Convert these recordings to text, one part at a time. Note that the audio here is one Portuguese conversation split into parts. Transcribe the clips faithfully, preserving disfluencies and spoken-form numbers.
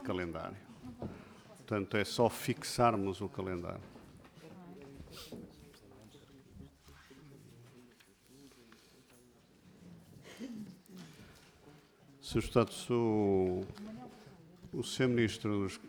de calendário. Portanto, é só fixarmos o calendário. senhor Deputado, sou o senhor Ministro dos...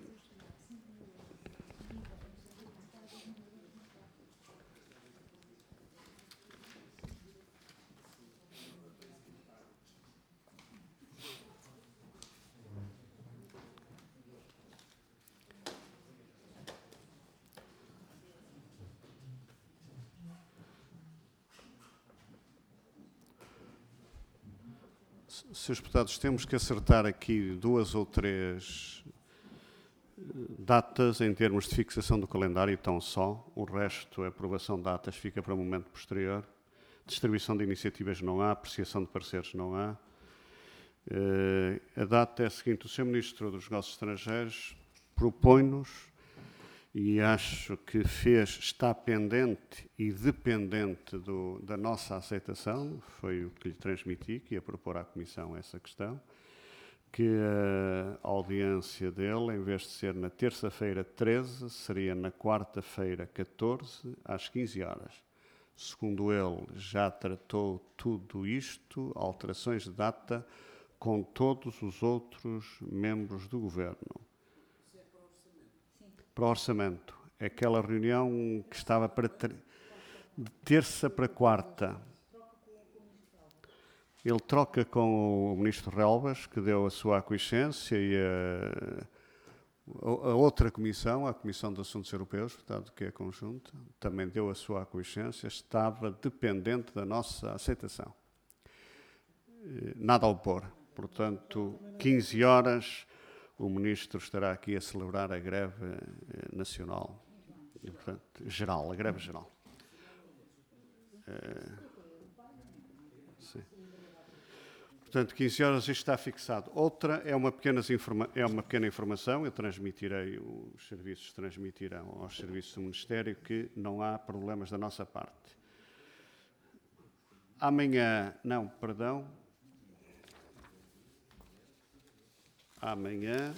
senhores Deputados, temos que acertar aqui duas ou três datas em termos de fixação do calendário, tão só. O resto, a aprovação de datas, fica para um momento posterior. Distribuição de iniciativas não há, apreciação de pareceres não há. Uh, a data é a seguinte: o senhor Ministro dos Negócios Estrangeiros propõe-nos, e acho que fez, está pendente e dependente do, da nossa aceitação, foi o que lhe transmiti, que ia propor à Comissão essa questão, que a audiência dele, em vez de ser na terça-feira treze, seria na quarta-feira catorze, às quinze horas. Segundo ele, já tratou tudo isto, alterações de data, com todos os outros membros do Governo. Para o orçamento. É aquela reunião que estava para ter... de terça para quarta. Ele troca com o Ministro Relvas, que deu a sua aquiescência, e a, a outra comissão, a Comissão de Assuntos Europeus, portanto, que é conjunta, também deu a sua aquiescência, estava dependente da nossa aceitação. Nada a opor. Portanto, quinze horas... o Ministro estará aqui a celebrar a greve nacional, e, portanto, geral, a greve geral. É, sim. Portanto, quinze horas, isto está fixado. Outra é uma, informa é uma pequena informação, eu transmitirei, os serviços transmitirão aos serviços do Ministério que não há problemas da nossa parte. Amanhã, não, perdão, amanhã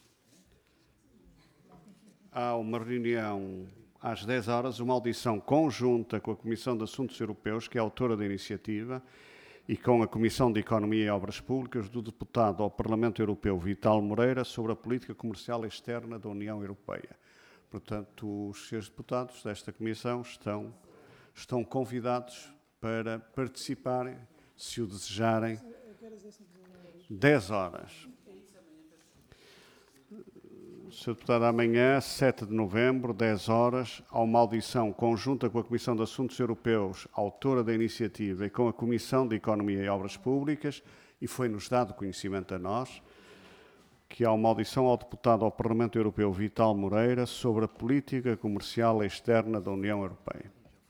há uma reunião às dez horas, uma audição conjunta com a Comissão de Assuntos Europeus, que é a autora da iniciativa, e com a Comissão de Economia e Obras Públicas, do deputado ao Parlamento Europeu Vital Moreira, sobre a política comercial externa da União Europeia. Portanto, os senhores deputados desta comissão estão, estão convidados para participarem, se o desejarem, dez horas. senhor Deputado, amanhã, sete de novembro, dez horas, há uma audição conjunta com a Comissão de Assuntos Europeus, autora da iniciativa, e com a Comissão de Economia e Obras Públicas, e foi-nos dado conhecimento a nós, que há uma audição ao deputado ao Parlamento Europeu Vital Moreira sobre a política comercial externa da União Europeia.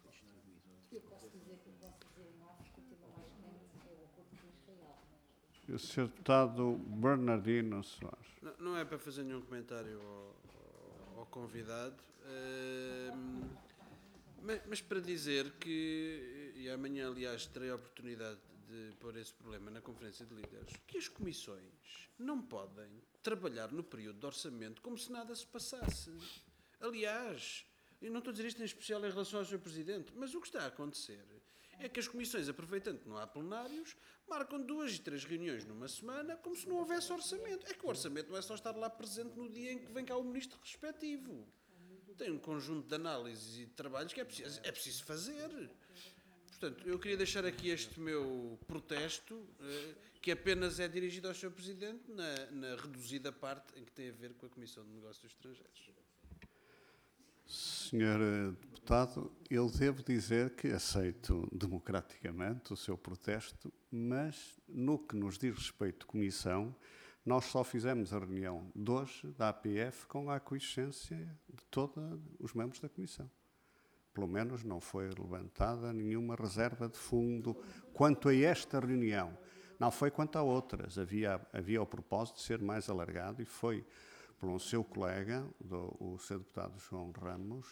O senhor Deputado Bernardino Soares. Não, não é para fazer nenhum comentário ao, ao, ao convidado, uh, mas, mas para dizer que, e amanhã, aliás, terei a oportunidade de pôr esse problema na Conferência de Líderes, que as comissões não podem trabalhar no período de orçamento como se nada se passasse. Aliás, eu não estou a dizer isto em especial em relação ao senhor Presidente, mas o que está a acontecer é que as comissões, aproveitando que não há plenários, marcam duas e três reuniões numa semana como se não houvesse orçamento. É que o orçamento não é só estar lá presente no dia em que vem cá o ministro respectivo. Tem um conjunto de análises e de trabalhos que é preciso, é preciso fazer. Portanto, eu queria deixar aqui este meu protesto, que apenas é dirigido ao senhor Presidente, na, na reduzida parte em que tem a ver com a Comissão de Negócios Estrangeiros. senhor Deputado, eu devo dizer que aceito democraticamente o seu protesto, mas no que nos diz respeito à Comissão, nós só fizemos a reunião de hoje da A P F com a aquiescência de todos os membros da Comissão. Pelo menos não foi levantada nenhuma reserva de fundo quanto a esta reunião. Não foi quanto a outras. Havia, havia o propósito de ser mais alargado e foi pelo seu colega, do, o senhor Deputado João Ramos,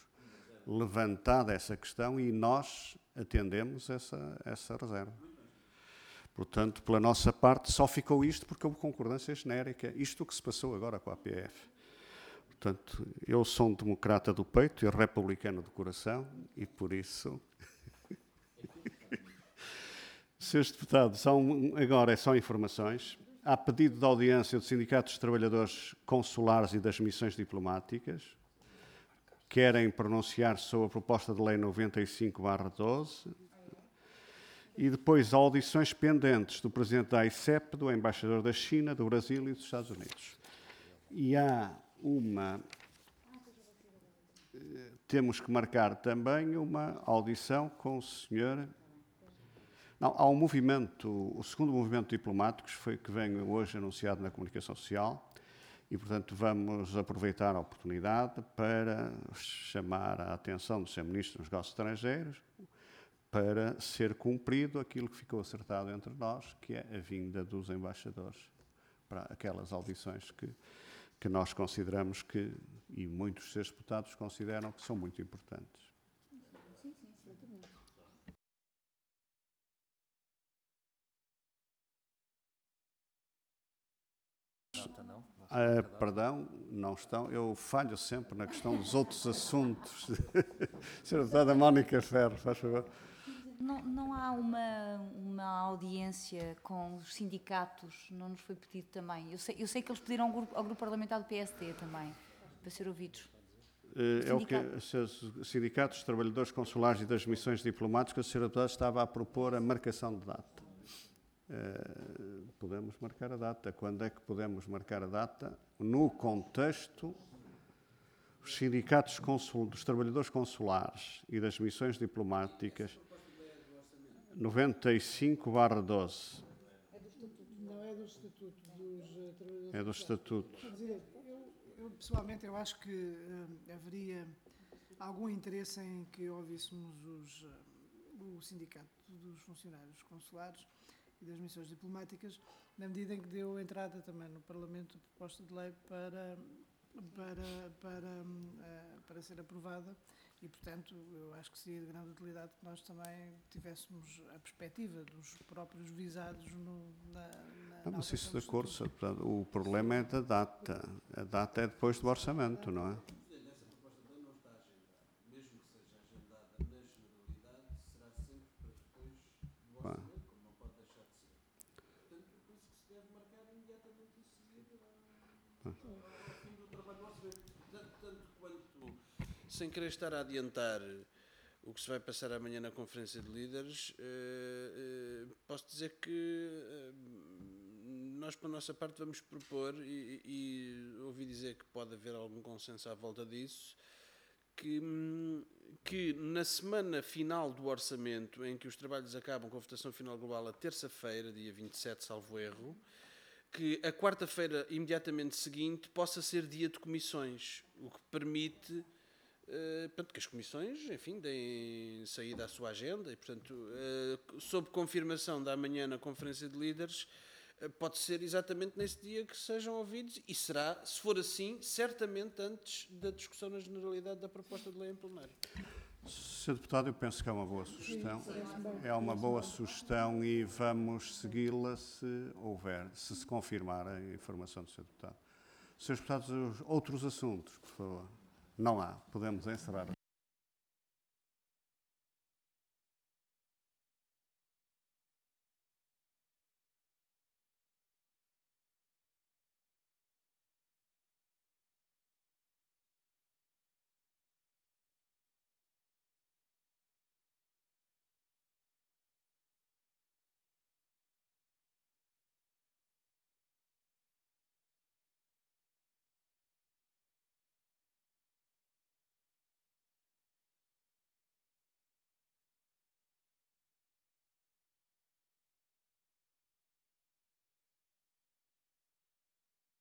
levantada essa questão e nós atendemos essa, essa reserva. Portanto, pela nossa parte, só ficou isto porque houve concordância genérica. Isto que se passou agora com a A P F. Portanto, eu sou um democrata do peito e republicano do coração e, por isso... Senhores Deputados, são, agora é só informações. Há pedido de audiência dos sindicatos de trabalhadores consulares e das missões diplomáticas. Querem pronunciar-se sobre a proposta de lei noventa e cinco barra doze. E depois audições pendentes do Presidente da A I C E P, do Embaixador da China, do Brasil e dos Estados Unidos. E há uma... Temos que marcar também uma audição com o senhor... Não, há um movimento, o segundo movimento diplomático, foi que vem hoje anunciado na comunicação social, e, portanto, vamos aproveitar a oportunidade para chamar a atenção do senhor Ministro dos Negócios Estrangeiros para ser cumprido aquilo que ficou acertado entre nós, que é a vinda dos embaixadores para aquelas audições que, que nós consideramos que, e muitos dos senhores deputados consideram que são muito importantes. Sim, sim, exatamente. Uh, perdão, não estão. Eu falho sempre na questão dos outros assuntos. senhora Deputada Mónica Ferro, faz favor. Não, não há uma, uma audiência com os sindicatos, não nos foi pedido também. Eu sei, eu sei que eles pediram ao grupo, ao grupo parlamentar do P S D também, para ser ouvidos. Uh, é o que os sindicatos dos trabalhadores consulares e das missões diplomáticas, a senhora Deputada estava a propor a marcação de data. Uh, podemos marcar a data. Quando é que podemos marcar a data? No contexto, os sindicatos consul, dos trabalhadores consulares e das missões diplomáticas, noventa e cinco barra doze. É do estatuto. Não é do estatuto dos uh, trabalhadores. É do estatuto. Quer dizer, eu, eu pessoalmente eu acho que uh, haveria algum interesse em que ouvíssemos os, uh, o sindicato dos funcionários consulares e das missões diplomáticas, na medida em que deu entrada também no Parlamento a proposta de lei para, para, para, uh, para ser aprovada e, portanto, eu acho que seria de grande utilidade que nós também tivéssemos a perspectiva dos próprios visados no, na, na Não, mas isso de acordo, portanto, o problema é da data. A data é depois do orçamento, não é? Essa proposta de lei não está agendada. Mesmo que seja agendada na generalidade, será sempre para depois do orçamento. Sem querer estar a adiantar o que se vai passar amanhã na Conferência de Líderes, eh, eh, posso dizer que eh, nós, para a nossa parte, vamos propor, e, e ouvi dizer que pode haver algum consenso à volta disso, que, que na semana final do orçamento, em que os trabalhos acabam com a votação final global a terça-feira, dia vinte e sete, salvo erro, que a quarta-feira imediatamente seguinte possa ser dia de comissões, o que permite... Uh, portanto, que as comissões, enfim, deem saída à sua agenda e, portanto, uh, sob confirmação da manhã na Conferência de líderes, uh, pode ser exatamente nesse dia que sejam ouvidos e será, se for assim, certamente antes da discussão na generalidade da proposta de lei em plenário. senhor Deputado, eu penso que é uma boa sugestão. É uma boa sugestão e vamos segui-la se houver, se se confirmar a informação do senhor Deputado. senhores Deputados, outros assuntos, por favor. Não há. Podemos encerrar.